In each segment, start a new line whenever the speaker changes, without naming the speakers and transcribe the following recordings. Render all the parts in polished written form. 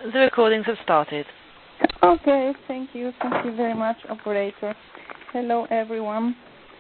The recordings have started.
Okay, thank you. Thank you very much, operator. Hello, everyone.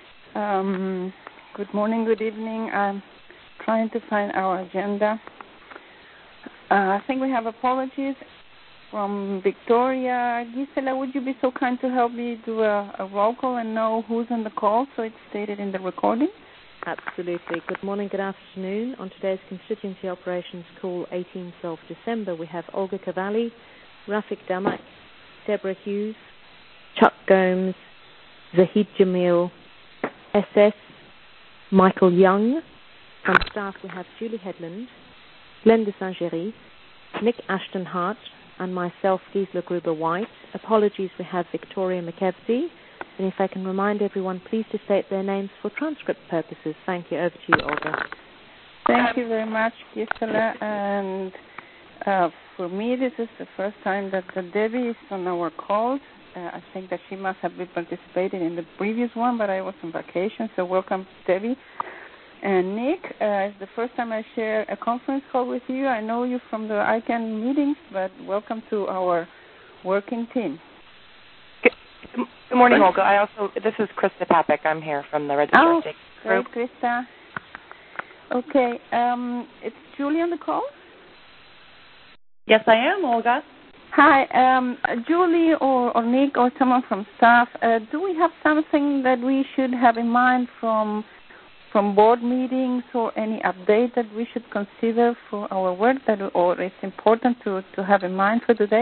Good morning, good evening. I'm trying to find our agenda. I think we have apologies from Victoria. Gisela, would you be so kind to help me do a roll call and know who's on the call so it's stated in the recording?
Absolutely. Good morning, good afternoon. On today's Constituency Operations Call, 18th of December, we have Olga Cavalli, Rafik Damak, Deborah Hughes, Chuck Gomes, Zahid Jamil, SS, Michael Young. From staff, we have Julie Headland, Glenn de Saint-Géry, Nick Ashton Hart, and myself, Gisela Gruber-White. Apologies, we have Victoria McKevsey. And if I can remind everyone, please to state their names for transcript purposes. Thank you. Over to you, Olga.
Thank you very much, Gisela. And for me, this is the first time that Debbie is on our calls. I think that she must have been participating in the previous one, but I was on vacation, so welcome, Debbie. And Nick, it's the first time I share a conference call with you. I know you from the ICANN meetings, but welcome to our working team.
Good morning, Olga. This is Krista Papik. I'm here from the Register State Group.
Great, Krista. Okay, it's Julie on the call?
Yes, I am, Olga.
Hi, Julie or Nick or someone from staff, do we have something that we should have in mind from board meetings or any update that we should consider for our work or it's important to have in mind for today?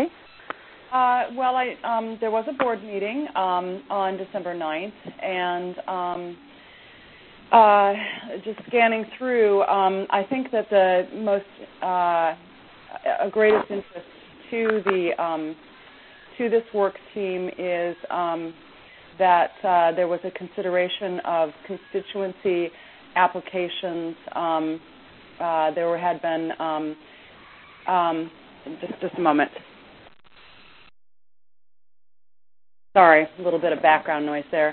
There was a board meeting on December 9th, and just scanning through, I think that the most greatest interest to this work team is that there was a consideration of constituency applications. There had been just a moment. Sorry, a little bit of background noise there.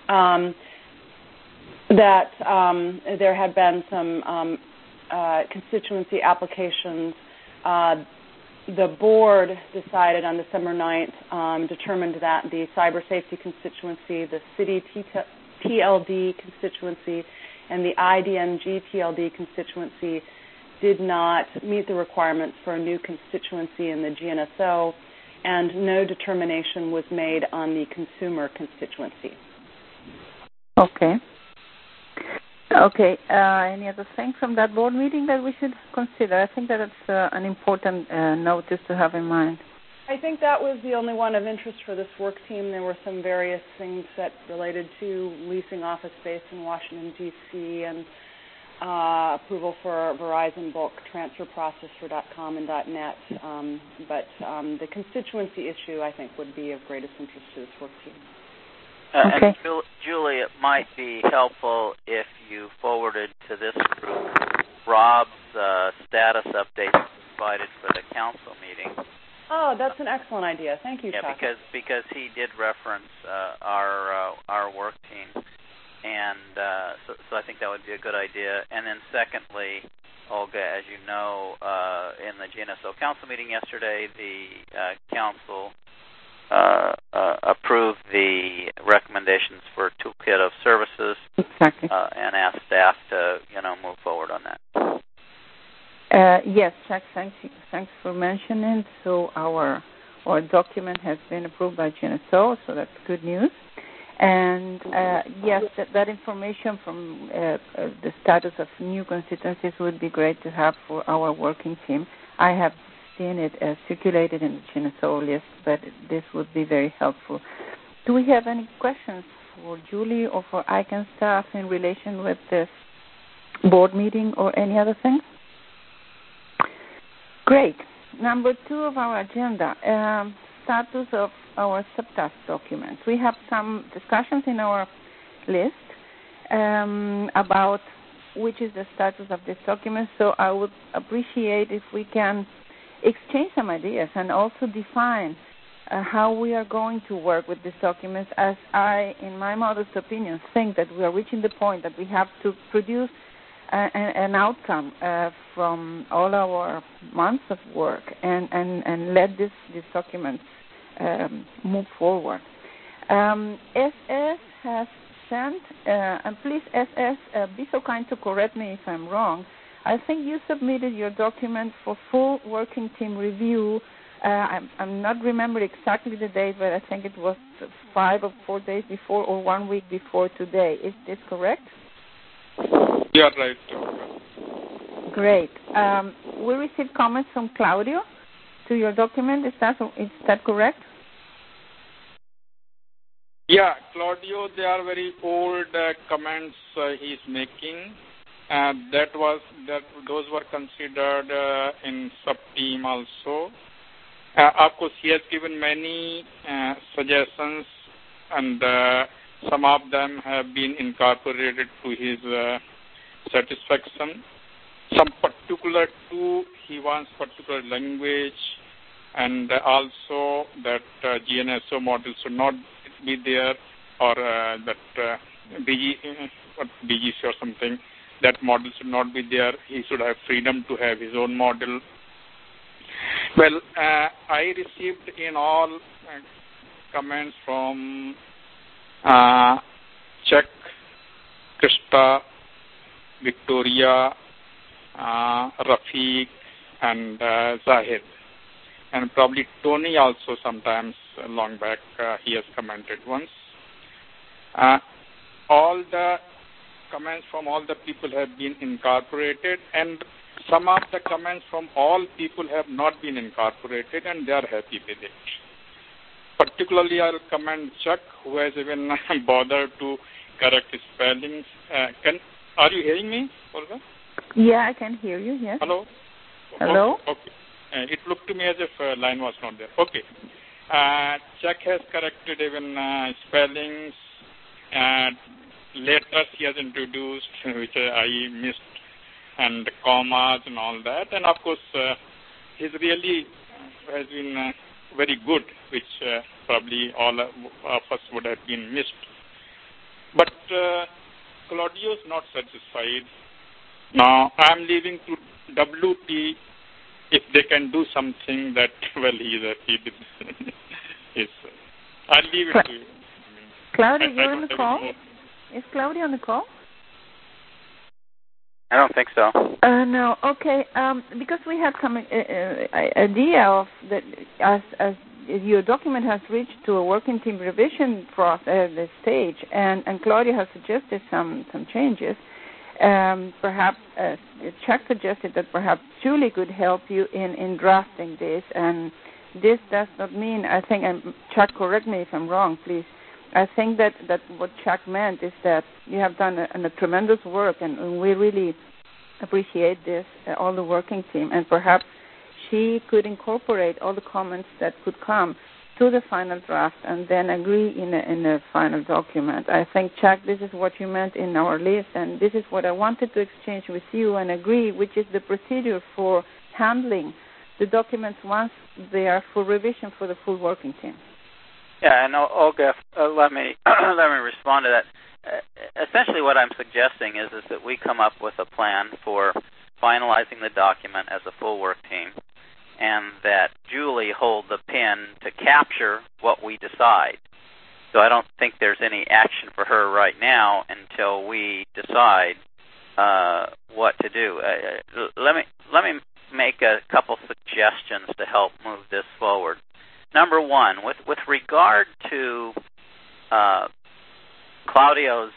There had been some constituency applications. The board decided on December 9th, determined that the cyber safety constituency, the city TLD constituency, and the IDNG TLD constituency did not meet the requirements for a new constituency in the GNSO, and no determination was made on the consumer constituency.
Okay. Any other thing from that board meeting that we should consider? I think that it's an important notice to have in mind.
I think that was the only one of interest for this work team. There were some various things that related to leasing office space in Washington, D.C., and approval for Verizon bulk transfer process for .com and .net. But the constituency issue, I think, would be of greatest interest to this work team.
Okay.
And Julie, it might be helpful if you forwarded to this group Rob's status update provided for the council meeting.
Oh, that's an excellent idea. Thank you, Chuck.
Yeah, because he did reference our work team, and so I think that would be a good idea. And then secondly, Olga, as you know, in the GNSO council meeting yesterday, the council approved the recommendations for toolkit of services.
Exactly.
And asked staff to move forward on that.
Yes, Chuck, thanks for mentioning. So our document has been approved by GNSO, so that's good news. And yes, that information from the status of new constituencies would be great to have for our working team. I have seen it circulated in the GNSO list, but this would be very helpful. Do we have any questions for Julie or for ICANN staff in relation with this board meeting or any other thing? Great. Number 2 of our agenda, status of our subtask documents. We have some discussions in our list about which is the status of this document, so I would appreciate if we can exchange some ideas and also define how we are going to work with these documents, as I, in my modest opinion, think that we are reaching the point that we have to produce an outcome from all our months of work and let this document move forward. SS has sent, and please, SS, be so kind to correct me if I'm wrong. I think you submitted your document for full working team review. I'm not remembering exactly the date, but I think it was 5 or 4 days before or 1 week before today. Is this correct?
Yeah, right.
Great. We received comments from Claudio to your document. Is that correct?
Yeah, Claudio, they are very old comments he's making. Those were considered in sub-team also. Of course, he has given many suggestions, and some of them have been incorporated to his satisfaction. Some particular too, he wants particular language, and also that GNSO model should not be there, or that BGC or something, that model should not be there. He should have freedom to have his own model. Well, I received in all comments from Chuck, Krista, Victoria, Rafiq, and Zahid. And probably Tony also sometimes long back he has commented once. All the comments from all the people have been incorporated, and some of the comments from all people have not been incorporated, and they are happy with it. Particularly, I'll commend Chuck, who has even bothered to correct his spellings. Are you hearing me, Olga?
Yeah, I can hear you, yes.
Hello?
Hello?
Okay. It looked to me as if line was not there. Okay. Chuck has corrected even spellings, and letters he has introduced, which I missed, and commas and all that. And of course, he's really has been very good, which probably all of us would have been missed. But Claudio is not satisfied. Now, I'm leaving to WT if they can do something that, well, he did. Yes. I'll leave it to you.
Claudia, you're on the call? Is Claudia on the call?
I don't think so.
No. Okay. Because we had some idea of that as your document has reached to a working team revision process the stage, and Claudia has suggested some changes. Perhaps Chuck suggested that perhaps Julie could help you in drafting this, and this does not mean, I think, Chuck, correct me if I'm wrong, please. I think that what Chuck meant is that you have done a tremendous work, and we really appreciate this, all the working team, and perhaps she could incorporate all the comments that could come to the final draft and then agree in a final document. I think, Chuck, this is what you meant in our list, and this is what I wanted to exchange with you and agree, which is the procedure for handling the documents once they are for revision for the full working team.
Yeah, and Olga, let me respond to that. Essentially, what I'm suggesting is that we come up with a plan for finalizing the document as a full work team, and that Julie hold the pen to capture what we decide. So I don't think there's any action for her right now until we decide what to do. Let me make a couple suggestions to help move this forward. Number one, with regard to Claudio's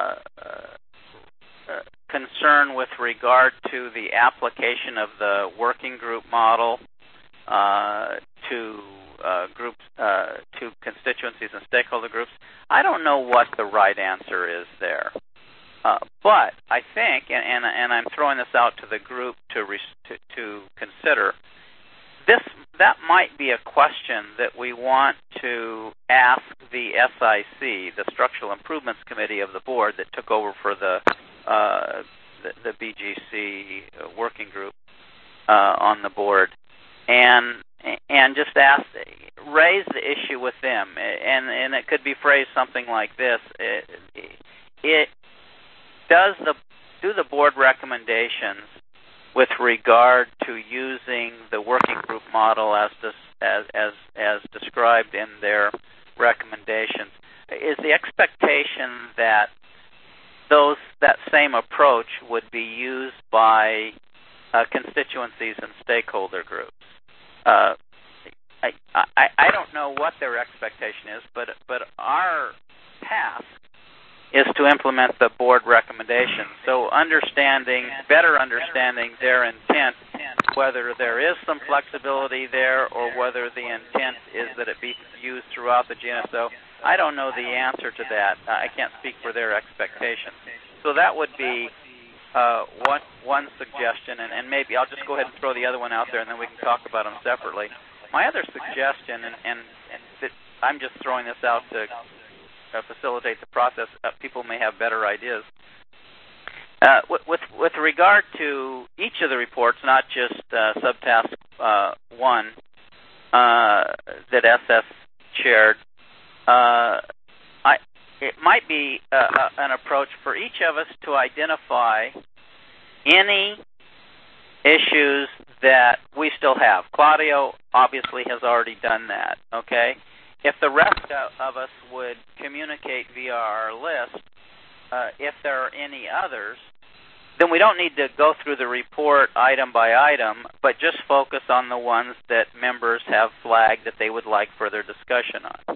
concern with regard to the application of the working group model to groups, to constituencies and stakeholder groups, I don't know what the right answer is there. But I think, and I'm throwing this out to the group to consider, that might be a question that we want to ask the SIC, the Structural Improvements Committee of the board that took over for the BGC working group on the board, and just raise the issue with them, and it could be phrased something like this: board recommendations with regard to using the working group model as described in their recommendations? Is the expectation that that same approach would be used by constituencies and stakeholder groups? I don't know what their expectation is, but our task is to implement the board recommendations. So better understanding their intent, whether there is some flexibility there or whether the intent is that it be used throughout the GNSO, I don't know the answer to that. I can't speak for their expectations. So that would be one suggestion, and maybe I'll just go ahead and throw the other one out there, and then we can talk about them separately. My other suggestion, and I'm just throwing this out to facilitate the process, people may have better ideas. With regard to each of the reports, not just subtask 1 that SS chaired, it might be an approach for each of us to identify any issues that we still have. Claudio obviously has already done that, okay? If the rest of us would communicate via our list, if there are any others, then we don't need to go through the report item by item, but just focus on the ones that members have flagged that they would like further discussion on.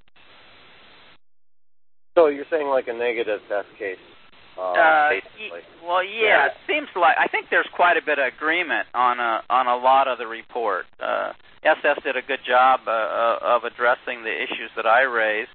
So you're saying like a negative test case, basically.
Well, yeah, it seems like I think there's quite a bit of agreement on a lot of the report. SS did a good job of addressing the issues that I raised,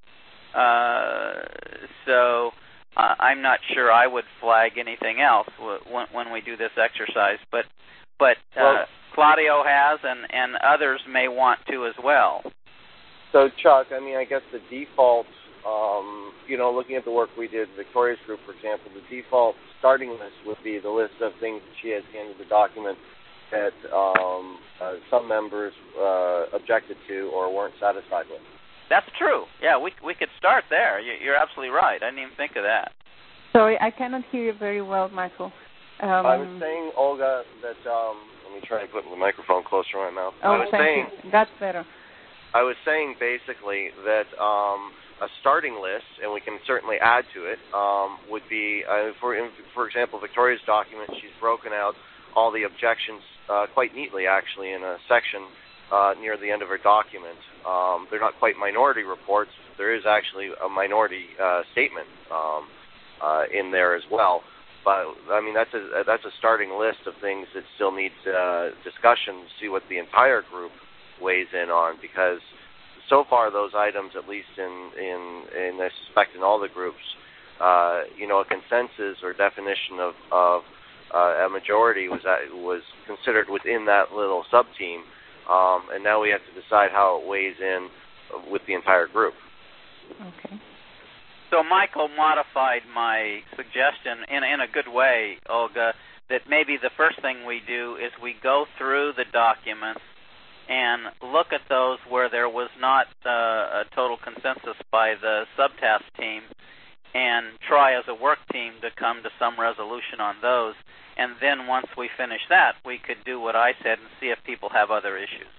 so I'm not sure I would flag anything else when we do this exercise. But Claudio has, and others may want to as well.
So Chuck, I mean, I guess the default. Looking at the work we did, Victoria's group, for example, the default starting list would be the list of things that she has at the end of the document that some members objected to or weren't satisfied with.
That's true. Yeah, we could start there. You're absolutely right. I didn't even think of that.
Sorry, I cannot hear you very well, Michael.
I was saying, Olga, that let me try and put the microphone closer to my mouth.
Oh, thank you. That's better.
I was saying basically that a starting list, and we can certainly add to it, would be, for example, Victoria's document, she's broken out all the objections quite neatly, actually, in a section near the end of her document. They're not quite minority reports. There is actually a minority statement in there as well. But, I mean, that's a starting list of things that still needs discussion to see what the entire group weighs in on, because so far those items, at least in I suspect in all the groups, a consensus or definition of a majority was considered within that little sub-team, and now we have to decide how it weighs in with the entire group.
Okay.
So Michael modified my suggestion in a good way, Olga, that maybe the first thing we do is we go through the documents and look at those where there was not a total consensus by the subtask team and try as a work team to come to some resolution on those. And then once we finish that, we could do what I said and see if people have other issues.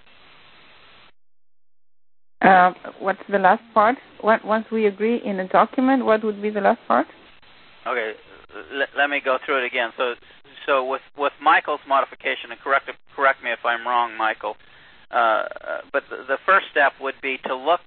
What's the last part? Once we agree in a document, what would be the last part?
Okay, let me go through it again. So with Michael's modification, and correct me if I'm wrong, Michael, but the first step would be to look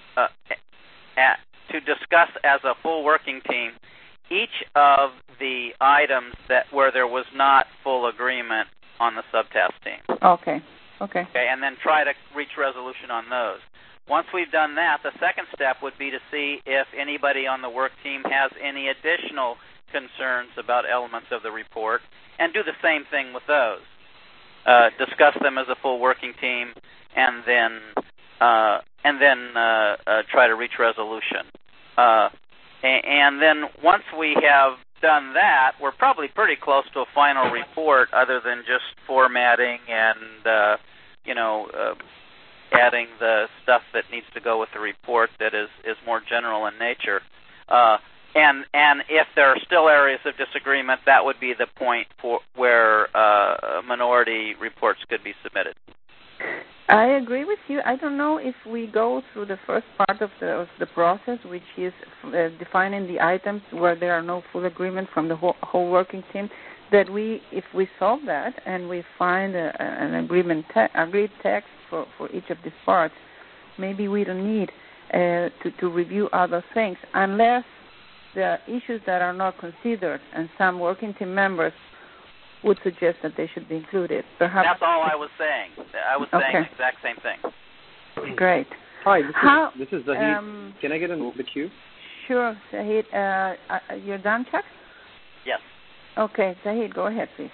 to discuss as a full working team each of the items where there was not full agreement on the subtask team.
Okay,
and then try to reach resolution on those. Once we've done that, the second step would be to see if anybody on the work team has any additional concerns about elements of the report, and do the same thing with those. Discuss them as a full working team, and then try to reach resolution. And then once we have done that, we're probably pretty close to a final report, other than just formatting and adding the stuff that needs to go with the report that is more general in nature. And if there are still areas of disagreement, that would be the point where minority reports could be submitted.
I agree with you. I don't know if we go through the first part of the process, which is defining the items where there are no full agreement from the whole working team, that if we solve that and we find an agreed text for each of these parts, maybe we don't need to review other things unless there are issues that are not considered, and some working team members would suggest that they should be included. Perhaps
that's all I was saying. I was saying the exact same thing.
Great.
Hi, this is Zahid. Can I get in the queue?
Sure, Zahid. You're done, Chuck?
Yes.
Okay, Zahid, go ahead, please.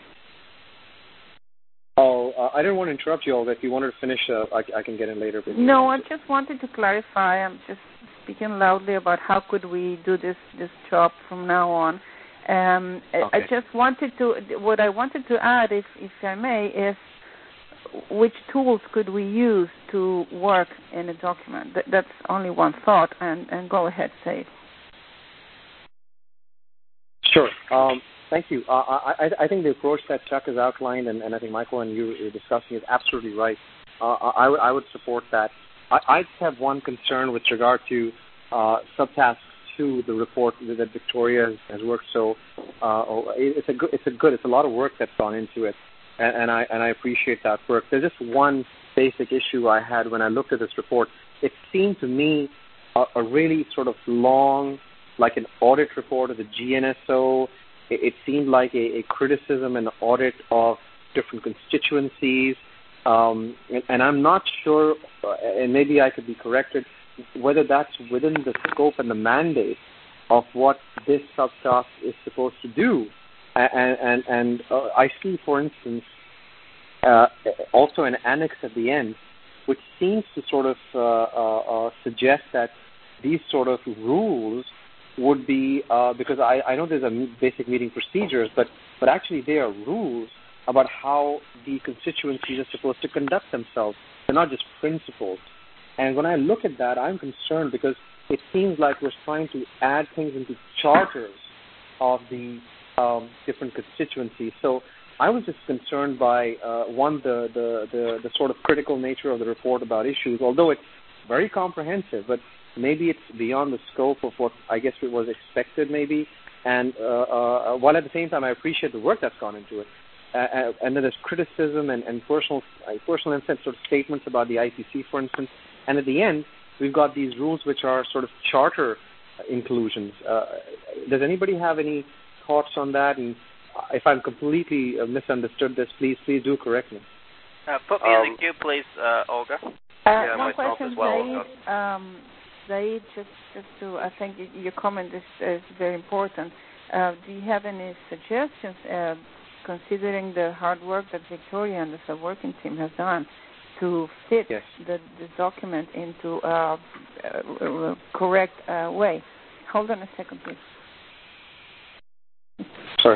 Oh, I didn't want to interrupt you all. If you wanted to finish, I can get in later.
No, I just wanted to clarify. I'm just speaking loudly about how could we do this job from now on. Okay. I just wanted what I wanted to add, if I may, is which tools could we use to work in a document? That's only one thought, and go ahead, say it.
Sure. Thank you. I think the approach that Chuck has outlined, and I think Michael and you are discussing, is absolutely right. I would support that. I just have one concern with regard to subtask 2, the report that Victoria has worked so. It's a lot of work that's gone into it, and I appreciate that work. There's just one basic issue I had when I looked at this report. It seemed to me a really sort of long, like an audit report of the GNSO. It seemed like a criticism and audit of different constituencies, and I'm not sure, and maybe I could be corrected, whether that's within the scope and the mandate of what this subtask is supposed to do. And I see, for instance, also an annex at the end, which seems to sort of suggest that these sort of rules would be, because I know there's a basic meeting procedures, but actually they are rules about how the constituencies are supposed to conduct themselves. They're not just principles. And when I look at that, I'm concerned because it seems like we're trying to add things into charters of the different constituencies. So I was just concerned by, the sort of critical nature of the report about issues, although it's very comprehensive, but maybe it's beyond the scope of what I guess it was expected maybe. And while at the same time I appreciate the work that's gone into it. And then there's criticism and personal insight sort of statements about the IPC, for instance. And at the end, we've got these rules which are sort of charter inclusions. Does anybody have any thoughts on that? And if I've completely misunderstood this, please do correct me.
Put me in the queue, please, Olga.
One question, Zaid, just to, I think your comment is very important. Do you have any suggestions, considering the hard work that Victoria and the sub-working team has done to fit the document into a correct way? Hold on a second, please.
Sorry.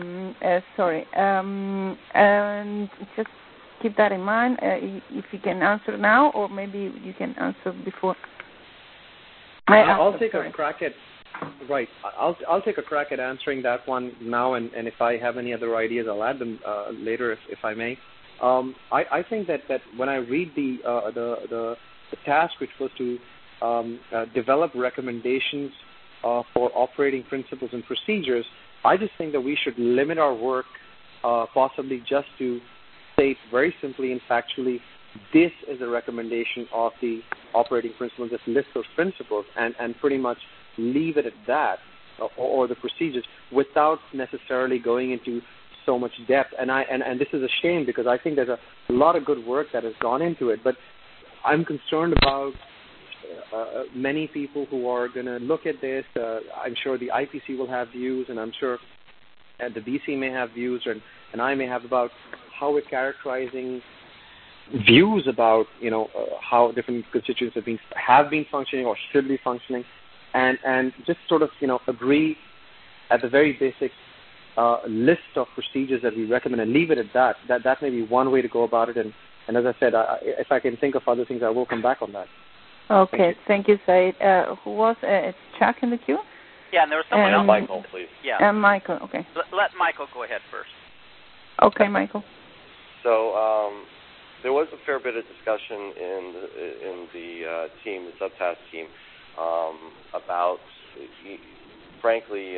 And just keep that in mind. If you can answer now, or maybe you can answer before.
I'll take a crack at I'll take a crack at answering that one now, and if I have any other ideas, I'll add them later, if I may. I think that when I read the task, which was to develop recommendations for operating principles and procedures, I just think that we should limit our work possibly just to state very simply and factually, this is a recommendation of the operating principles, just list those principles, and pretty much leave it at that, or the procedures, without necessarily going into so much depth. And this is a shame, because I think there's a lot of good work that has gone into it, but I'm concerned about many people who are going to look at this. I'm sure the IPC will have views, and I'm sure the BC may have views, and I may have, about how we're characterizing views about how different constituents have been functioning or should be functioning, and just sort of agree at the very basic list of procedures that we recommend and leave it at that. That may be one way to go about it, and as I said, if I can think of other things, I will come back on that.
Okay, thank you, Said. Who was it's Chuck in the queue?
Yeah, and there was someone else.
Michael, please.
Yeah.
And Michael, okay.
Let Michael go ahead first.
Okay, Michael.
So there was a fair bit of discussion in the team, the subtask team, about, frankly,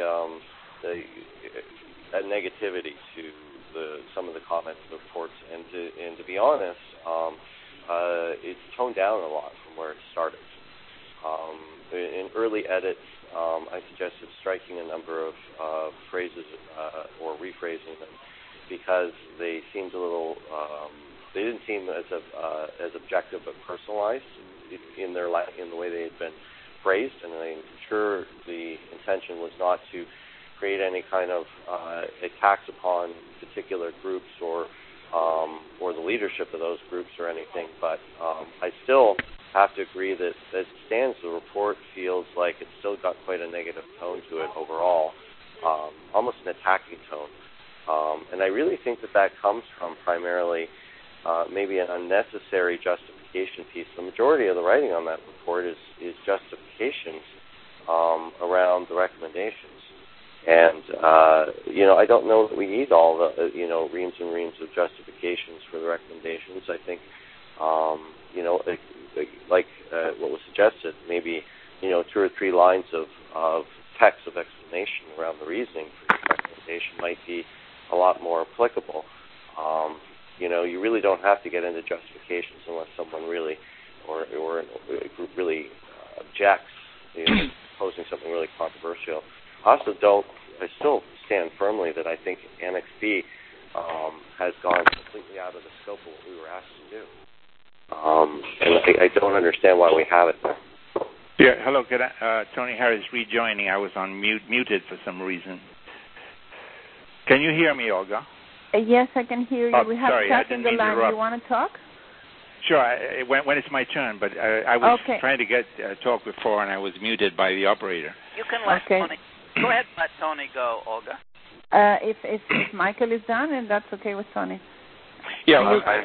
a negativity to some of the comments in the reports, and to be honest, it's toned down a lot from where it started. In early edits, I suggested striking a number of phrases or rephrasing them because they seemed a little. They didn't seem as objective but personalized in the way they had been phrased, and I'm sure the intention was not to create any kind of attacks upon particular groups or the leadership of those groups or anything. But I still have to agree that as it stands, the report feels like it's still got quite a negative tone to it overall, almost an attacking tone. And I really think that comes from primarily maybe an unnecessary justification piece. The majority of the writing on that report is justifications around the recommendations. And, I don't know that we need all the, reams and reams of justifications for the recommendations. I think, like what was suggested, maybe, 2 or 3 lines of text of explanation around the reasoning for each recommendation might be a lot more applicable. You really don't have to get into justifications unless someone really or a group really objects, posing something really controversial. I still stand firmly that I think Annex B has gone completely out of the scope of what we were asked to do. And I don't understand why we have it there.
Yeah, hello, Tony Harris rejoining. I was on muted for some reason. Can you hear me, Olga?
Yes, I can hear you. We have Chuck in the line. Do you want to talk?
Sure, when it's my turn, but I was trying to get talk before, and I was muted by the operator.
You can let Tony. Go ahead and let Tony go, Olga.
If Michael is done, and that's okay with Tony.
Yeah,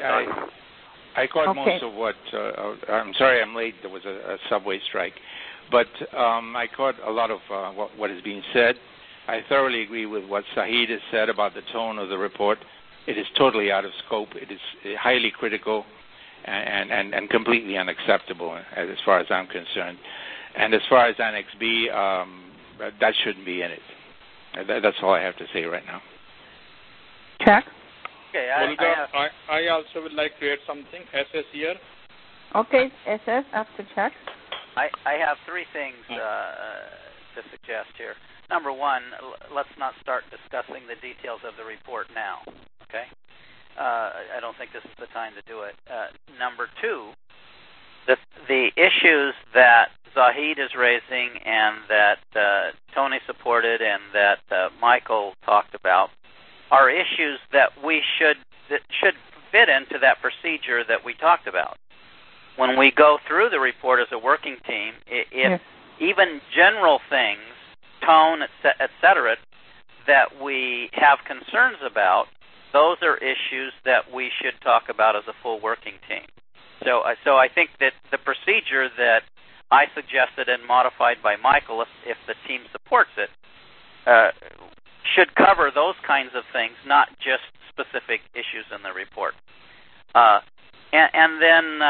I caught most of what. I'm sorry I'm late. There was a subway strike. But I caught a lot of what is being said. I thoroughly agree with what Zahid has said about the tone of the report. It is totally out of scope. It is highly critical and completely unacceptable as far as I'm concerned. And as far as Annex B, that shouldn't be in it. That's all I have to say right now.
Chuck?
Okay, I also would like to add something. SS here.
Okay, SS after Chuck.
I have 3 things to suggest here. Number 1, let's not start discussing the details of the report now, okay? I don't think this is the time to do it. Number 2, the issues that Zahid is raising and that Tony supported and that Michael talked about are issues that should fit into that procedure that we talked about. When we go through the report as a working team, if even general things, tone, et cetera, that we have concerns about, those are issues that we should talk about as a full working team. So I think that the procedure that I suggested and modified by Michael, if the team supports it, should cover those kinds of things, not just specific issues in the report. And then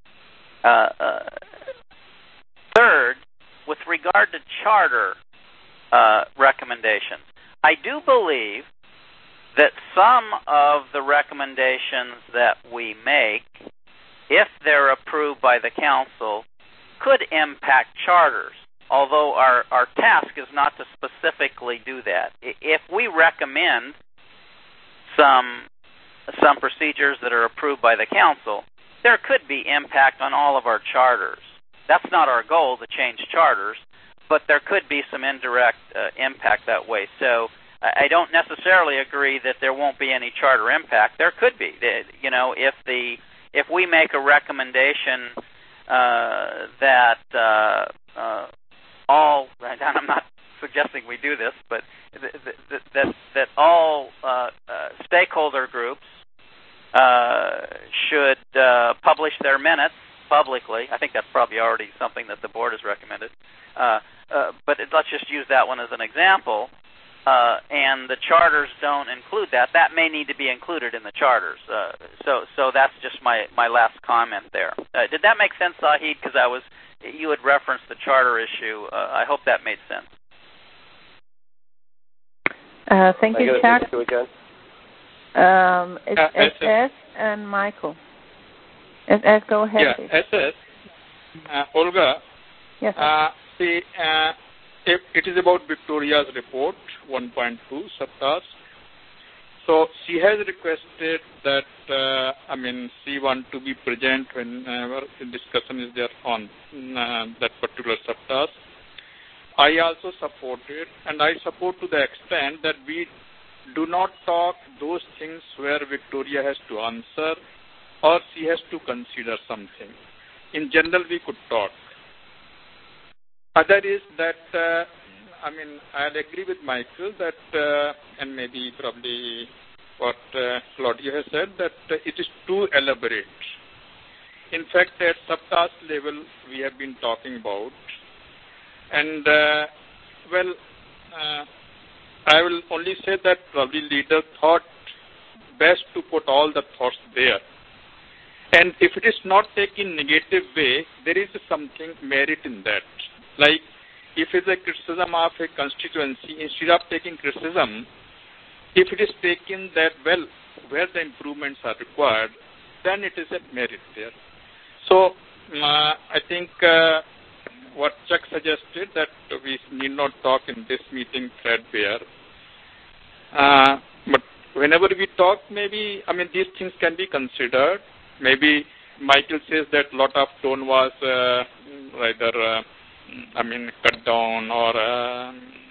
third, with regard to charter recommendations, I do believe that some of the recommendations that we make, if they're approved by the council, could impact charters, although our task is not to specifically do that. If we recommend some procedures that are approved by the council, there could be impact on all of our charters. That's not our goal, to change charters, but there could be some indirect impact that way. So I don't necessarily agree that there won't be any charter impact. There could be. If we make a recommendation that all, and I'm not suggesting we do this, but that all stakeholder groups should publish their minutes publicly. I think that's probably already something that the board has recommended. But let's just use that one example, and the charters don't include that, that may need to be included in the charters. So that's just my last comment there. Did that make sense, Zahid? Because you had referenced the charter issue. I hope that made sense.
Thank you, Chuck. It's SS and Michael. SS, go ahead.
Yeah, SS. Olga.
Yes.
See, if it is about Victoria's report 1.2 subtask. So she has requested that she wants to be present whenever the discussion is there on that particular subtask. I also support it, and I support to the extent that we do not talk those things where Victoria has to answer or she has to consider something. In general, we could talk. Other is that, I'll agree with Michael that, and maybe probably what Claudia has said, that it is too elaborate. In fact, at subtask level, we have been talking about. And, I will only say that probably leader thought best to put all the thoughts there. And if it is not taken negative way, there is something merit in that. Like, if it is a criticism of a constituency, instead of taking criticism, if it is taken that, where the improvements are required, then it is a merit there. So, I think what Chuck suggested, that we need not talk in this meeting threadbare. But whenever we talk, maybe, these things can be considered. Maybe Michael says that lot of tone was either, cut down or,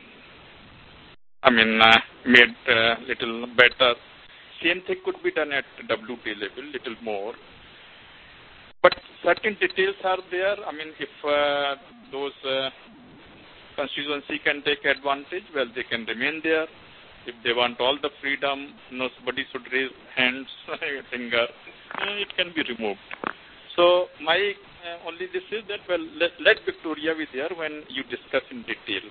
made little better. Same thing could be done at WT level, little more. But certain details are there. If those constituency can take advantage, they can remain there. If they want all the freedom, nobody should raise hands, finger, it can be removed. So my only this is that, let Victoria be there when you discuss in details.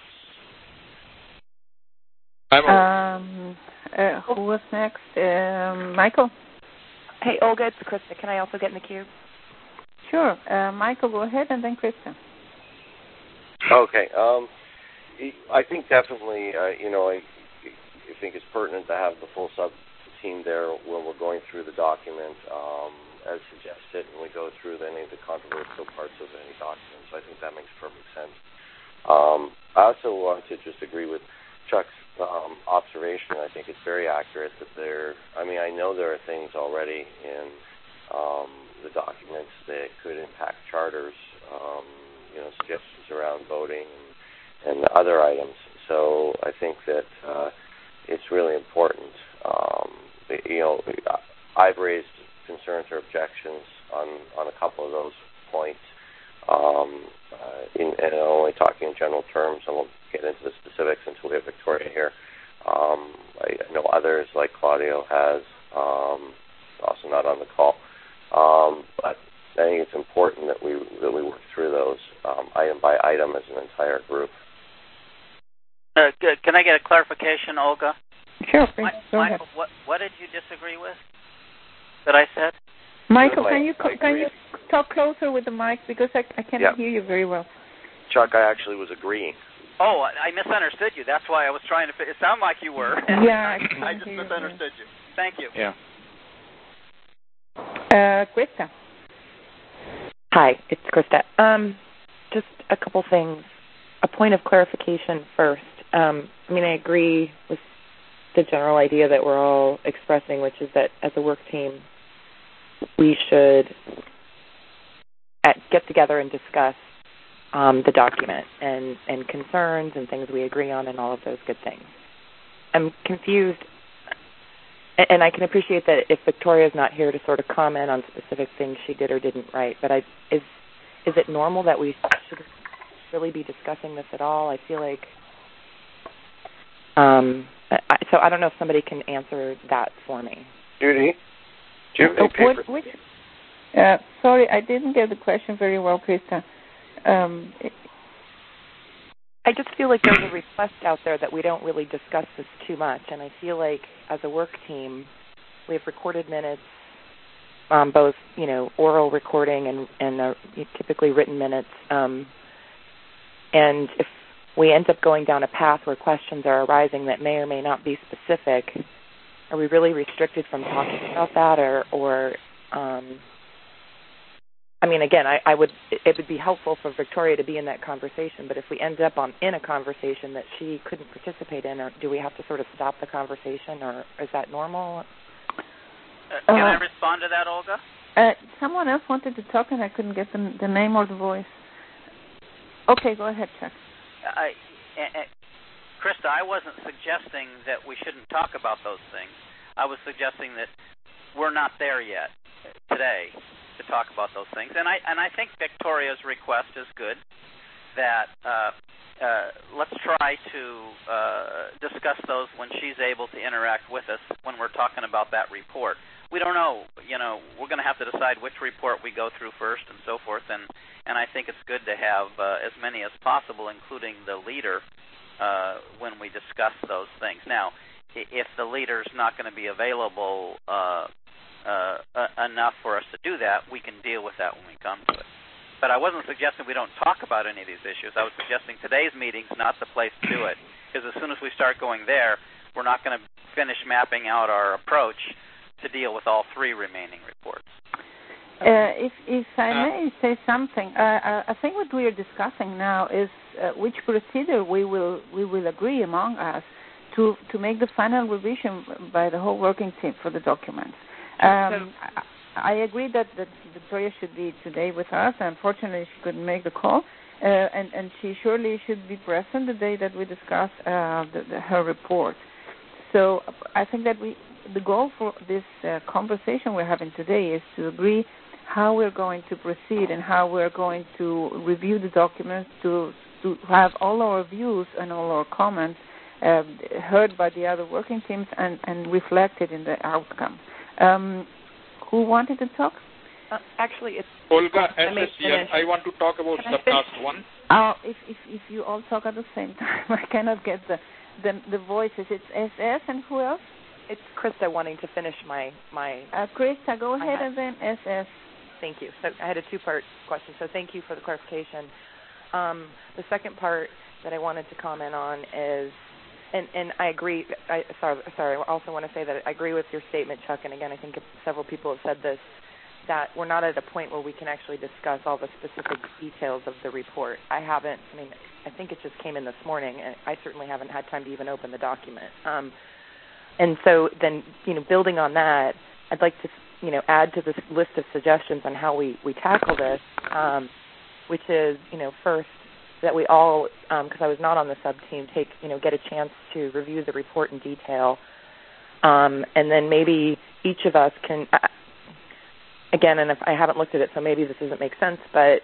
Who was next? Michael?
Hey, Olga, it's Krista. Can I also get in the queue?
Sure. Michael, go ahead, and then Krista.
Okay. I think definitely, I think it's pertinent to have the full sub-team there when we're going through the document as suggested, and we go through any of the controversial parts of any document. So I think that makes perfect sense. I also want to just agree with Chuck's observation. I think it's very accurate that I know there are things already in the documents that could impact charters, suggestions around voting and other items. So I think that it's really important. I've raised concerns or objections on a couple of those points, and only talking in general terms. I won't get into the specifics until we have Victoria here. I know others, like Claudio has, also not on the call. But I think it's important that we work through those item by item as an entire group.
Good. Can I get a clarification, Olga?
Sure, please. Go ahead.
Michael, what did you disagree with that I said?
Michael, can you talk closer with the mic, because I cannot hear you very well.
Chuck, I actually was agreeing.
Oh, I misunderstood you. That's why I was trying to. It sounded like you were.
Yeah,
I just misunderstood you. Thank you.
Yeah.
Krista.
Hi, it's Krista. Just a couple things. A point of clarification first. I agree with the general idea that we're all expressing, which is that as a work team, we should get together and discuss the document and concerns and things we agree on and all of those good things. I'm confused, and I can appreciate that if Victoria's not here to sort of comment on specific things she did or didn't write, but is it normal that we should really be discussing this at all? I feel like, so I don't know if somebody can answer that for me.
Judy? Do you have any paper?
Sorry, I didn't get the question very well, Krista.
I just feel like there's a request out there that we don't really discuss this too much, and I feel like as a work team, we have recorded minutes, both oral recording and typically written minutes, and if we end up going down a path where questions are arising that may or may not be specific, are we really restricted from talking about that, or again, it would be helpful for Victoria to be in that conversation, but if we end up in a conversation that she couldn't participate in, or do we have to sort of stop the conversation, or is that normal?
Can I respond to that, Olga?
Someone else wanted to talk, and I couldn't get the name or the voice. Okay, go ahead, Chuck.
Krista, I wasn't suggesting that we shouldn't talk about those things. I was suggesting that we're not there yet today to talk about those things. And I think Victoria's request is good, that let's try to discuss those when she's able to interact with us when we're talking about that report. We don't know. We're going to have to decide which report we go through first and so forth. And I think it's good to have as many as possible, including the leader, when we discuss those things. Now, if the leader's not going to be available enough for us to do that, we can deal with that when we come to it. But I wasn't suggesting we don't talk about any of these issues. I was suggesting today's meeting's not the place to do it, because as soon as we start going there, we're not going to finish mapping out our approach to deal with all three remaining reports.
If I may say something, I think what we are discussing now is which procedure we will agree among us to make the final revision by the whole working team for the documents. I agree that Victoria should be today with us. Unfortunately, she couldn't make the call, and she surely should be present the day that we discuss her report. So I think that the goal for this conversation we're having today is to agree how we're going to proceed and how we're going to review the documents, to have all our views and all our comments heard by the other working teams and reflected in the outcome. Who wanted to talk?
Actually, it's
Olga. I want to talk about subtask 1.
If you all talk at the same time, I cannot get the voices. It's SS and who else?
It's Krista wanting to finish my
Krista, go ahead and then SS.
Thank you. So I had a two-part question, so thank you for the clarification. The second part that I wanted to comment on is, and I agree, I also want to say that I agree with your statement, Chuck, and again, I think several people have said this, that we're not at a point where we can actually discuss all the specific details of the report. I think it just came in this morning, and I certainly haven't had time to even open the document. And so then, building on that, I'd like to, add to this list of suggestions on how we tackle this, which is, first, that we all, because I was not on the sub-team, get a chance to review the report in detail, and then maybe each of us can, again, and if I haven't looked at it, so maybe this doesn't make sense, but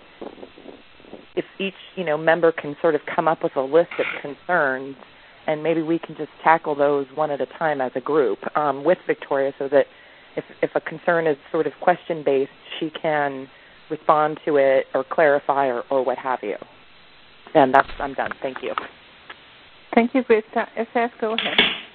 if each, member can sort of come up with a list of concerns, and maybe we can just tackle those one at a time as a group with Victoria, so that if a concern is sort of question-based, she can respond to it or clarify or what have you. And I'm done. Thank you.
Thank you, Krista. SS, go ahead.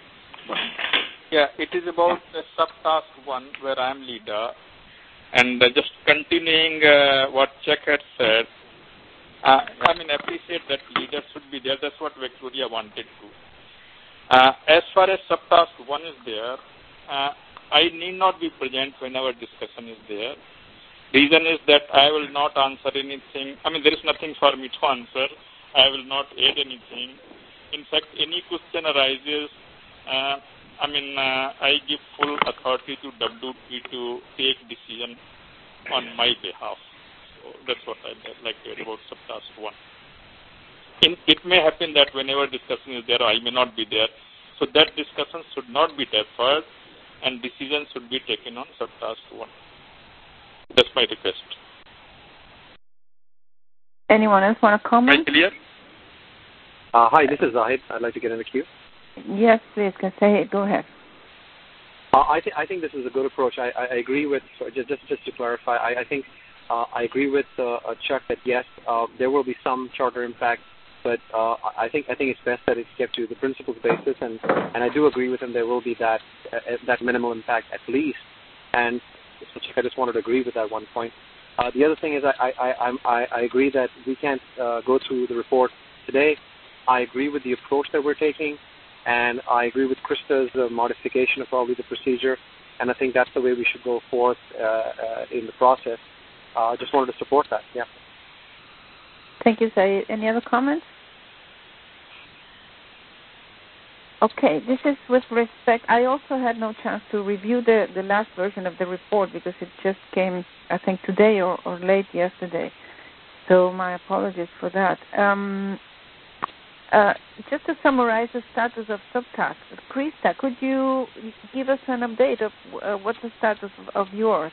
Yeah, it is about the subtask 1 where I am leader. And just continuing what Chuck had said, I appreciate that leaders should be there. That's what Victoria wanted to. As far as subtask 1 is there, I need not be present when our discussion is there. Reason is that I will not answer anything. There is nothing for me to answer. I will not add anything. In fact, any question arises, I give full authority to WP to take decision on my behalf. So that's what I like to add about subtask 1. It may happen that whenever discussion is there, I may not be there. So that discussion should not be deferred, and decisions should be taken on subtask 1. That's my request.
Anyone else want to comment?
Am I clear?
Hi, this is Zahid. I'd like to get in the queue.
Yes, please. Go ahead.
I think this is a good approach. I agree with, just to clarify, I think I agree with Chuck that yes, there will be some charter impact but I think it's best that it's kept to the principles basis, and I do agree with him. There will be that minimal impact at least, and so I just wanted to agree with that one point. The other thing is I agree that we can't go through the report today. I agree with the approach that we're taking, and I agree with Krista's modification of probably the procedure, and I think that's the way we should go forth in the process. I just wanted to support that. Yeah.
Thank you, Saeed. Any other comments? Okay, this is with respect. I also had no chance to review the last version of the report because it just came, I think, today or late yesterday. So my apologies for that. Just to summarize the status of subtasks, Krista, could you give us an update of what's the status of yours?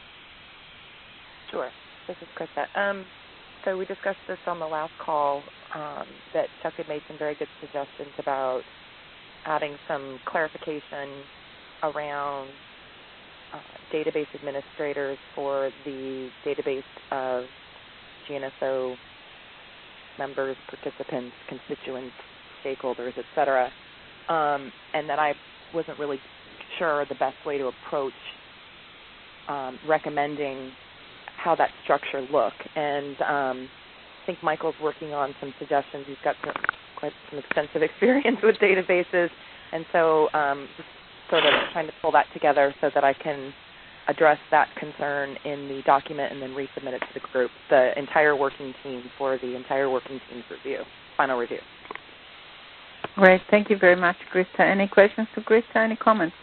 Sure. This is Krista. So we discussed this on the last call, that Chuck had made some very good suggestions about adding some clarification around database administrators for the database of GNSO members, participants, constituents, stakeholders, etc., and that I wasn't really sure the best way to approach recommending how that structure look. And I think Michael's working on some suggestions. He's got quite some extensive experience with databases, and so just sort of trying to pull that together so that I can address that concern in the document and then resubmit it to the group, the entire working team, for the entire working team's review, final review.
Great. Thank you very much, Krista. Any questions to Krista? Any comments?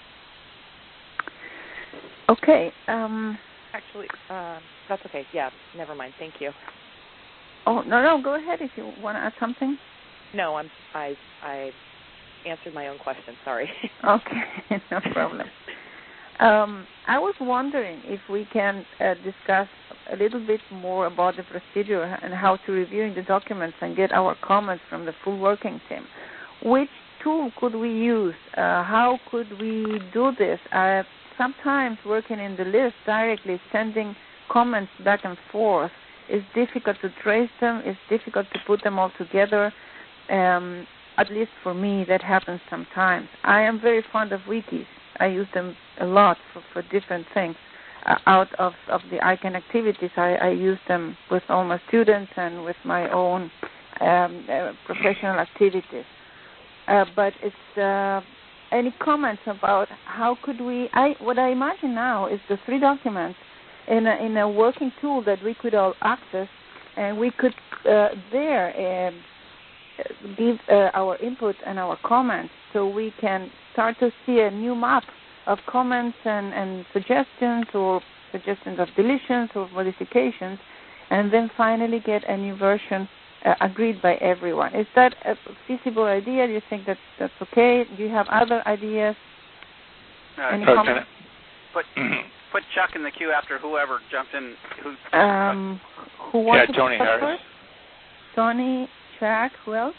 Okay.
Actually, that's okay. Yeah, never mind. Thank you.
Oh, no, go ahead if you want to add something.
No, I answered my own question. Sorry.
Okay, no problem. I was wondering if we can discuss a little bit more about the procedure and how to review the documents and get our comments from the full working team. Which tool could we use? How could we do this? Sometimes working in the list directly, sending comments back and forth, is difficult to trace them. It's difficult to put them all together. At least for me, that happens sometimes. I am very fond of wikis. I use them a lot for different things. Out of the ICANN activities, I use them with all my students and with my own professional activities. But it's any comments about how could we? What I imagine now is the 3 documents in a working tool that we could all access, and we could give our input and our comments, so we can start to see a new map of comments and suggestions, or suggestions of deletions or modifications, and then finally get a new version agreed by everyone. Is that a feasible idea? Do you think that's okay? Do you have other ideas? Any comments?
Put Chuck in the queue after whoever jumped in.
Who wants to
Tony Harris.
First? Tony, Chuck, who else?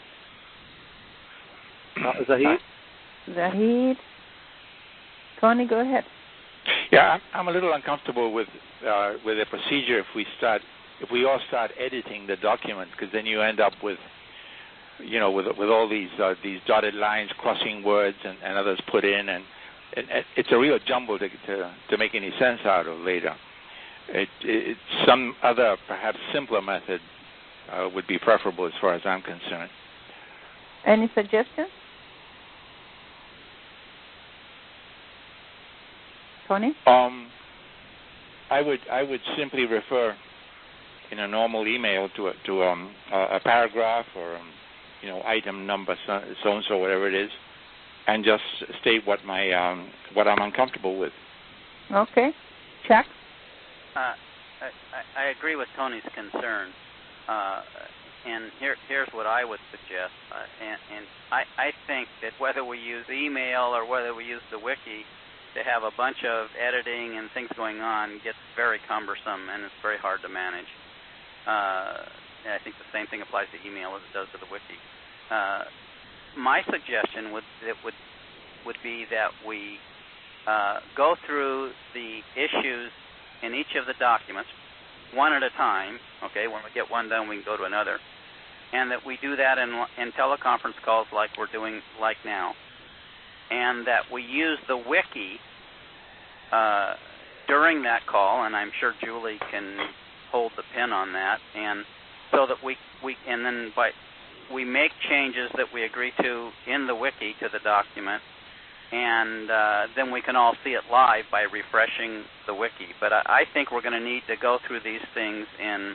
Zahid. Tony, go ahead.
Yeah, I'm a little uncomfortable with the procedure if we all start editing the document, because then you end up with all these dotted lines, crossing words, and others put in, and it's a real jumble to make any sense out of later. Some other, perhaps simpler method would be preferable as far as I'm concerned.
Any suggestions? Tony?
I would simply refer in a normal email to a paragraph or item number so and so, whatever it is, and just state what I'm uncomfortable with.
Okay, Chuck.
I agree with Tony's concern, and here's what I would suggest. And I think that whether we use email or whether we use the wiki, to have a bunch of editing and things going on gets very cumbersome, and it's very hard to manage. And I think the same thing applies to email as it does to the wiki. My suggestion would be that we go through the issues in each of the documents one at a time. Okay, when we get one done, we can go to another. and that we do that in teleconference calls like we're doing like now, and that we use the wiki during that call, and I'm sure Julie can hold the pin on that, and so that we make changes that we agree to in the wiki to the document, and then we can all see it live by refreshing the wiki. But I think we're going to need to go through these things in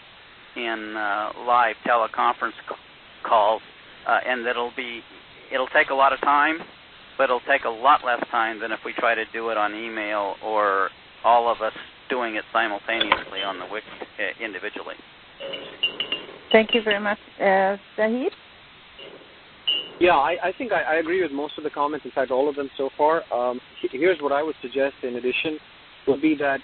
live teleconference calls, and it'll take a lot of time, but it'll take a lot less time than if we try to do it on email or all of us doing it simultaneously on the wiki individually.
Thank you very much. Zahid?
Yeah, I think I agree with most of the comments, in fact, all of them so far. Here's what I would suggest in addition would be that,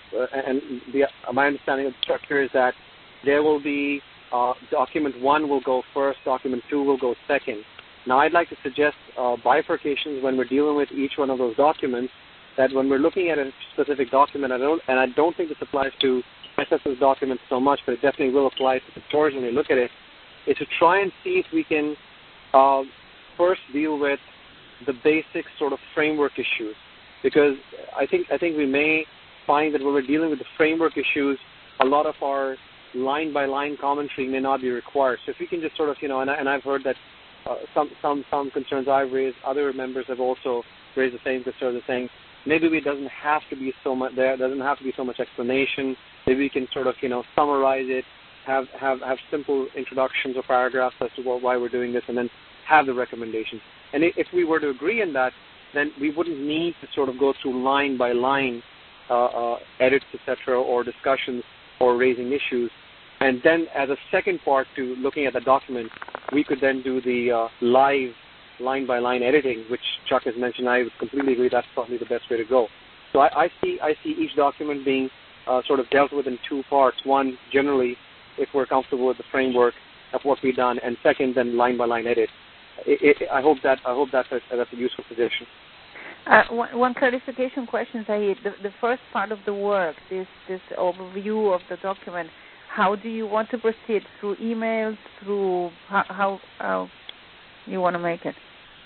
my understanding of the structure is that there will be document 1 will go first, document 2 will go second. Now, I'd like to suggest bifurcations when we're dealing with each one of those documents, that when we're looking at a specific document, I don't think this applies to SS's documents so much, but it definitely will apply to Victoria's when we look at it, is to try and see if we can first deal with the basic sort of framework issues, because I think we may find that when we're dealing with the framework issues, a lot of our line-by-line commentary may not be required. So if we can just sort of, and I've heard that some concerns I've raised, other members have also raised the same concerns, of saying maybe it doesn't have to be so much there, doesn't have to be so much explanation. Maybe we can sort of, summarize it, have simple introductions or paragraphs as to why we're doing this, and then have the recommendations. And if we were to agree on that, then we wouldn't need to sort of go through line by line edits, etc., or discussions or raising issues. And then as a second part to looking at the document, we could then do the live line by line editing, which Chuck has mentioned. I would completely agree that's probably the best way to go. So I see each document being sort of dealt with in two parts. One, generally, if we're comfortable with the framework of what we've done, and second, then line by line edit. I hope that's a useful suggestion.
One clarification question, Zahid. The first part of the work, this overview of the document, how do you want to proceed? Through emails? Through how you want to make it?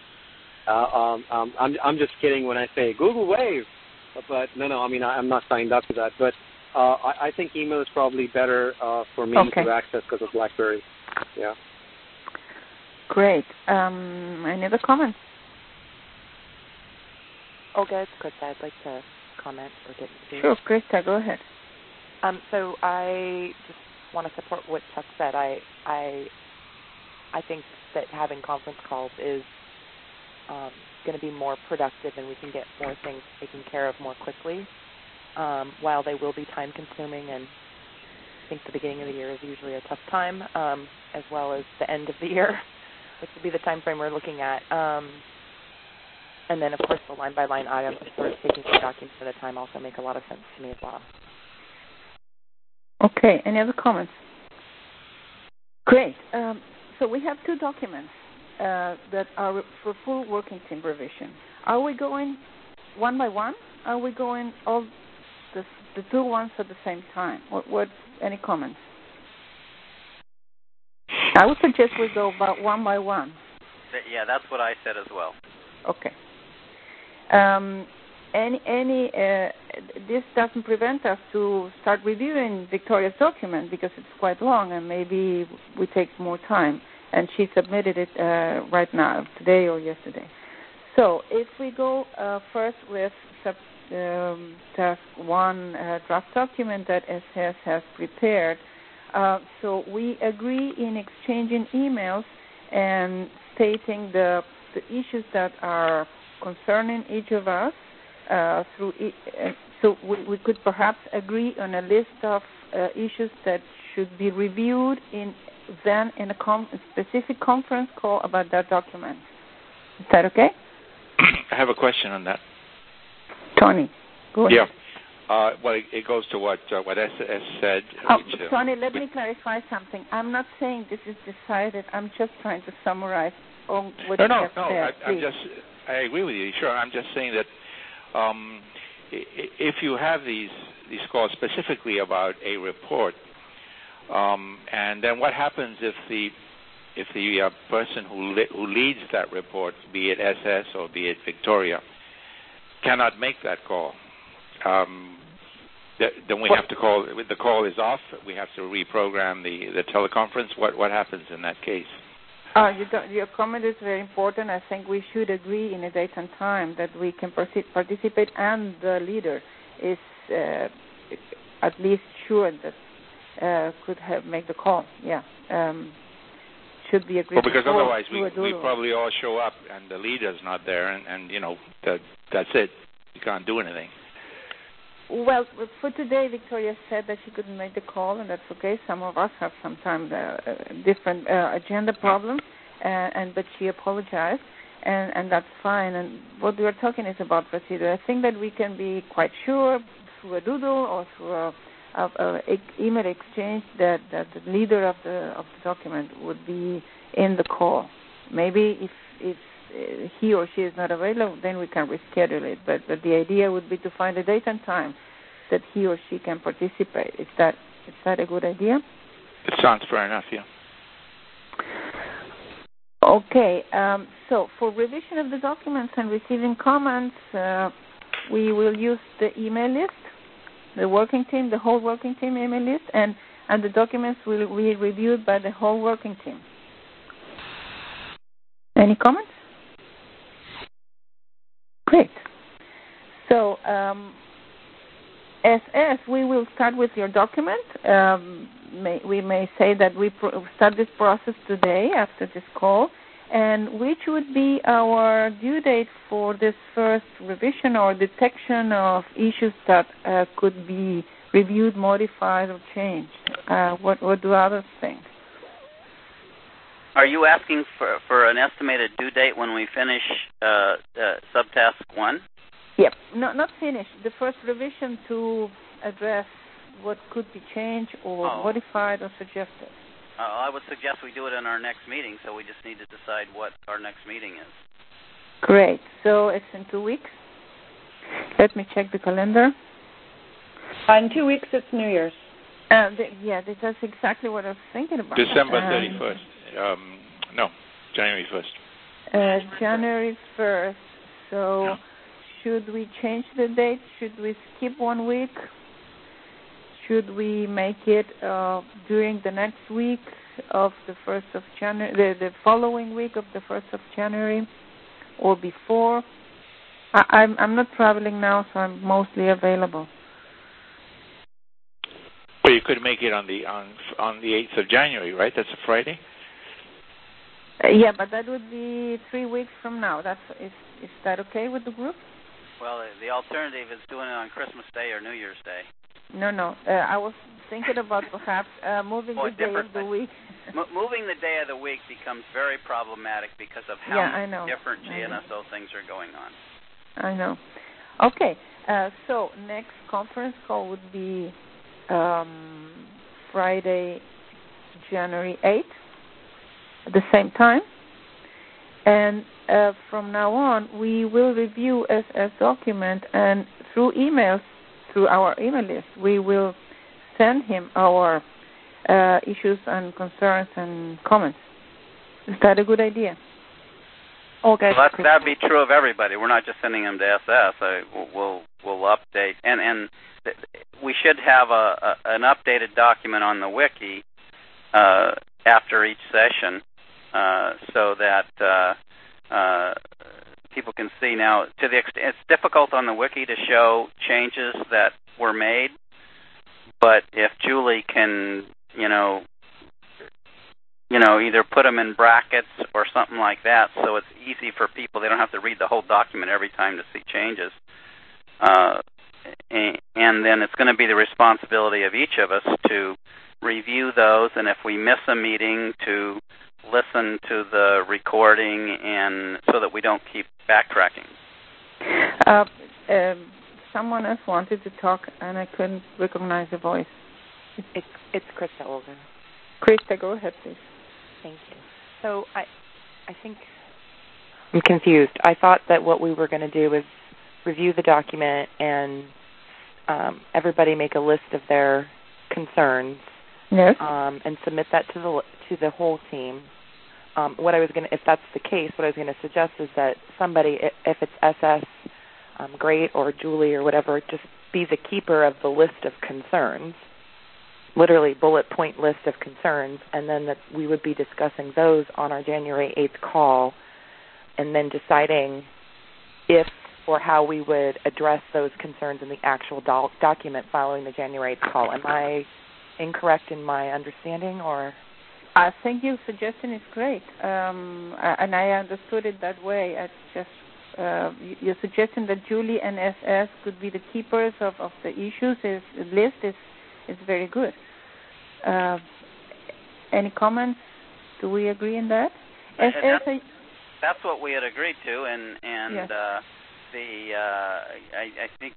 I'm just kidding when I say Google Wave, but no. I mean, I'm not signed up to that. But I think email is probably better for me to access because of BlackBerry. Yeah.
Great. Any other comments?
Olga, it's Krista. I'd like to comment or get into.
Sure, Krista, go ahead.
So I just want to support what Chuck said. I think that having conference calls is going to be more productive, and we can get more things taken care of more quickly. While they will be time-consuming, and I think the beginning of the year is usually a tough time, as well as the end of the year, which will be the time frame we're looking at. And then, of course, the line-by-line items, sort of taking the documents at a time, also make a lot of sense to me as well.
Okay. Any other comments? Great. So we have two documents that are for full working team revision. Are we going one by one? Are we going all the two ones at the same time? What? Any comments? I would suggest we go about one by one.
Yeah, that's what I said as well.
Okay. This doesn't prevent us to start reviewing Victoria's document because it's quite long and maybe we take more time. And she submitted it right now, today or yesterday. So if we go first with task 1 draft document that SS has prepared, so we agree in exchanging emails and stating the issues that are concerning each of us so we could perhaps agree on a list of issues that should be reviewed in a specific conference call about that document. Is that okay?
I have a question on that.
Tony, go ahead.
Yeah. Well, it goes to what SS said.
Tony, let me clarify something. I'm not saying this is decided. I'm just trying to summarize what you have said.
I agree with you. Sure. I'm just saying that if you have these calls specifically about a report, and then what happens if the person who leads that report, be it SS or be it Victoria, cannot make that call, then we have to call. The call is off. We have to reprogram the teleconference. What happens in that case?
Your comment is very important. I think we should agree in a date and time that we can participate, and the leader is at least sure that could have made the call. Yeah, should be agreed.
Well, because otherwise we probably all show up and the leader's not there, and that's it. You can't do anything.
Well, for today, Victoria said that she couldn't make the call, and that's okay. Some of us have sometimes different agenda problems, but she apologized, and that's fine. And what we are talking is about procedure. I think that we can be quite sure through a doodle or through a email exchange that the leader of the document would be in the call. Maybe if he or she is not available, then we can reschedule it. But the idea would be to find a date and time that he or she can participate. Is that a good idea?
It sounds fair enough, yeah.
Okay. So for revision of the documents and receiving comments, we will use the email list, the working team, the whole working team email list, and the documents will be reviewed by the whole working team. Any comments? Great. So, SS, we will start with your document. We may say that we start this process today after this call. And which would be our due date for this first revision or detection of issues that could be reviewed, modified, or changed? What do others think?
Are you asking for an estimated due date when we finish subtask 1?
Yep. No, not finished. The first revision to address what could be changed or modified or suggested.
I would suggest we do it in our next meeting, so we just need to decide what our next meeting is.
Great. So it's in 2 weeks. Let me check the calendar.
In 2 weeks, it's New Year's.
That's exactly what I was thinking about.
December 31st. No, January 1st.
January 1st. So should we change the date? Should we skip 1 week? Should we make it during the next week of the 1st of January, the following week of the 1st of January, or before? I'm not traveling now, so I'm mostly available.
Well, you could make it on the 8th of January, right? That's a Friday.
Yeah, but that would be 3 weeks from now. Is that okay with the group?
Well, the alternative is doing it on Christmas Day or New Year's Day.
No. I was thinking about perhaps moving the day of the week.
Moving the day of the week becomes very problematic because of how different GNSO things are going on.
I know. Okay. So next conference call would be Friday, January 8th, at the same time. And from now on, we will review SS document, and through our email list, we will send him our issues and concerns and comments. Is that a good idea?
Okay. Well, that would be true of everybody. We're not just sending them to SS. We'll update. And we should have an updated document on the wiki after each session so that people can see. Now, to the extent it's difficult on the wiki to show changes that were made, but if Julie can, either put them in brackets or something like that, so it's easy for people. They don't have to read the whole document every time to see changes. And then it's going to be the responsibility of each of us to review those, and if we miss a meeting, to listen to the recording, and so that we don't keep backtracking.
Someone else wanted to talk, and I couldn't recognize the voice.
It's Krista Olga.
Krista, go ahead, please.
Thank you. So I think I'm confused. I thought that what we were going to do is review the document and everybody make a list of their concerns,
yes,
and submit that to the whole team. if that's the case, what I was going to suggest is that somebody, if it's SS, great, or Julie or whatever, just be the keeper of the list of concerns, literally bullet point list of concerns, and then that we would be discussing those on our January 8th call, and then deciding if or how we would address those concerns in the actual document following the January 8th call. Am I incorrect in my understanding, or?
I think your suggestion is great, and I understood it that way. It's just your suggestion that Julie and SS could be the keepers of the issues list is very good. Any comments? Do we agree in that?
That's what we had agreed to, and
yes.
I think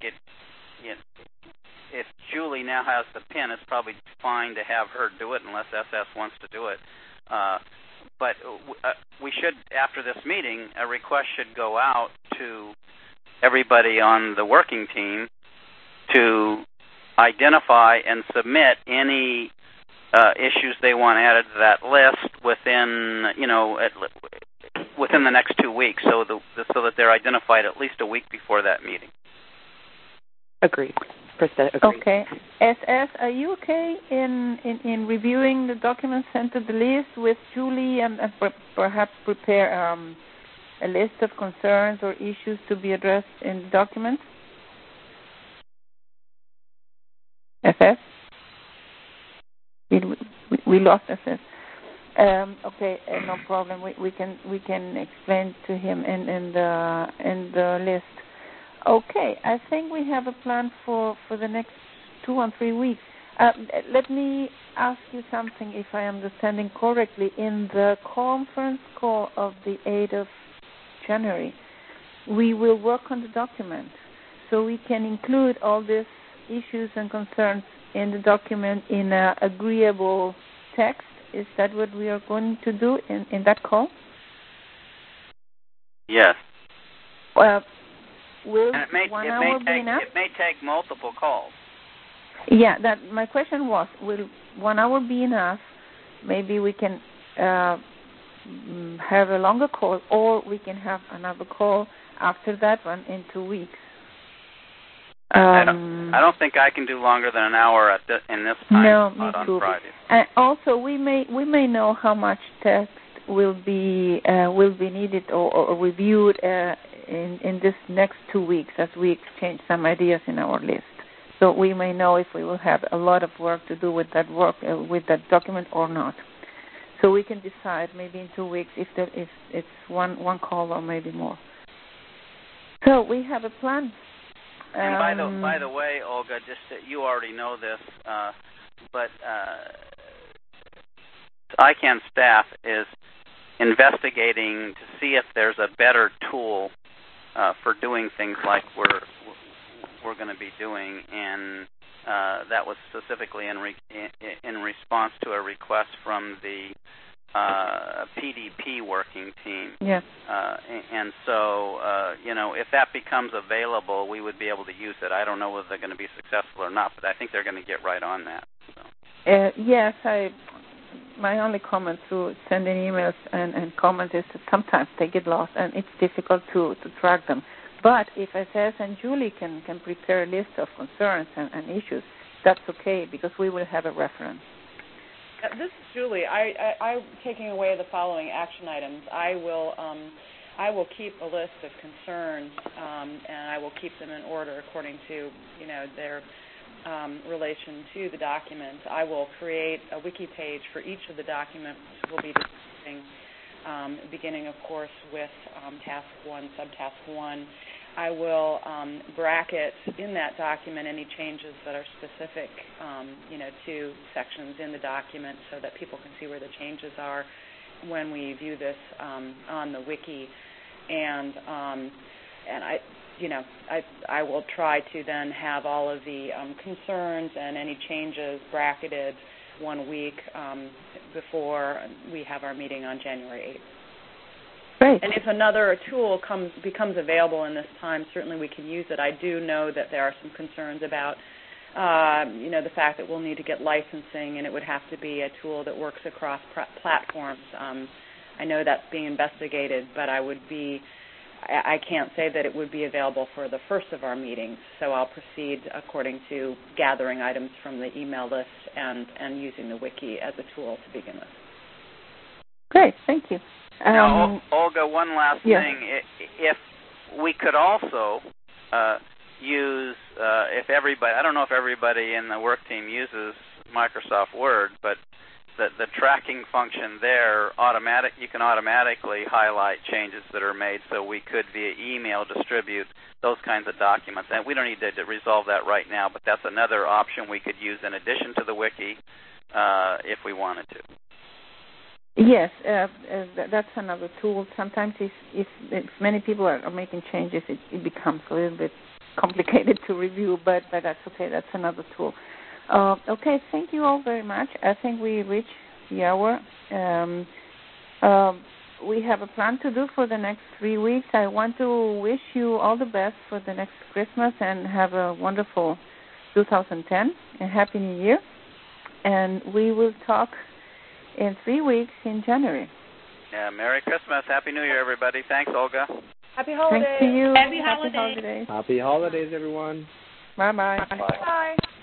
if Julie now has the pin, it's probably fine to have her do it unless SS wants to do it. But we should, after this meeting, a request should go out to everybody on the working team to identify and submit any issues they want added to that list within the next 2 weeks, so that they're identified at least a week before that meeting.
Agreed.
Okay. SS, are you okay in reviewing the documents sent to the list with Julie and perhaps prepare a list of concerns or issues to be addressed in the document? SS? We lost SS. Okay, no problem. We can explain to him in the list. Okay, I think we have a plan for the next 2 or 3 weeks. Let me ask you something, if I am understanding correctly. In the conference call of the 8th of January, we will work on the document, so we can include all these issues and concerns in the document in an agreeable text. Is that what we are going to do in that call?
Yes.
Will
and it may take multiple calls.
Yeah, my question was, will 1 hour be enough? Maybe we can have a longer call, or we can have another call after that one in 2 weeks.
I don't think I can do longer than an hour in this time.
No, me
on
too.
Friday.
Also, we may know how much text will be needed or reviewed in this next 2 weeks as we exchange some ideas in our list. So we may know if we will have a lot of work to do with that document or not. So we can decide maybe in 2 weeks if it's one call or maybe more. So we have a plan.
And by the way, Olga, just that you already know this, but ICANN staff is investigating to see if there's a better tool for doing things like we're going to be doing, and that was specifically in response to a request from the PDP working team.
Yes.
And so, if that becomes available, we would be able to use it. I don't know whether they're going to be successful or not, but I think they're going to get right on that. So.
Yes, my only comment through sending emails and comments is that sometimes they get lost and it's difficult to track them. But if SS and Julie can prepare a list of concerns and issues, that's okay, because we will have a reference.
This is Julie. I'm taking away the following action items. I will keep a list of concerns, and I will keep them in order according to their relation to the document. I will create a wiki page for each of the documents we'll be discussing, beginning, of course, with task 1, subtask 1. I will bracket in that document any changes that are specific, to sections in the document, so that people can see where the changes are when we view this on the wiki. And I will try to then have all of the concerns and any changes bracketed 1 week before we have our meeting on January 8th.
Great.
And if another tool becomes available in this time, certainly we can use it. I do know that there are some concerns about, the fact that we'll need to get licensing, and it would have to be a tool that works across platforms. I know that's being investigated, but I can't say that it would be available for the first of our meetings, so I'll proceed according to gathering items from the email list and using the wiki as a tool to begin with.
Great, thank you.
Now, Olga, one last
yes.
thing. If we could also use, if everybody, I don't know if everybody in the work team uses Microsoft Word, but the tracking function there, you can automatically highlight changes that are made, so we could via email distribute those kinds of documents. And we don't need to resolve that right now, but that's another option we could use in addition to the wiki if we wanted to.
Yes, that's another tool. Sometimes if many people are making changes, it becomes a little bit complicated to review, but that's okay. That's another tool. Okay, thank you all very much. I think we reached the hour. We have a plan to do for the next 3 weeks. I want to wish you all the best for the next Christmas and have a wonderful 2010 and Happy New Year. And we will talk in 3 weeks in January.
Yeah, Merry Christmas. Happy New Year, everybody. Thanks, Olga.
Happy holidays.
Thanks to you.
Happy holidays.
Happy holidays, everyone.
Bye-bye.
Bye.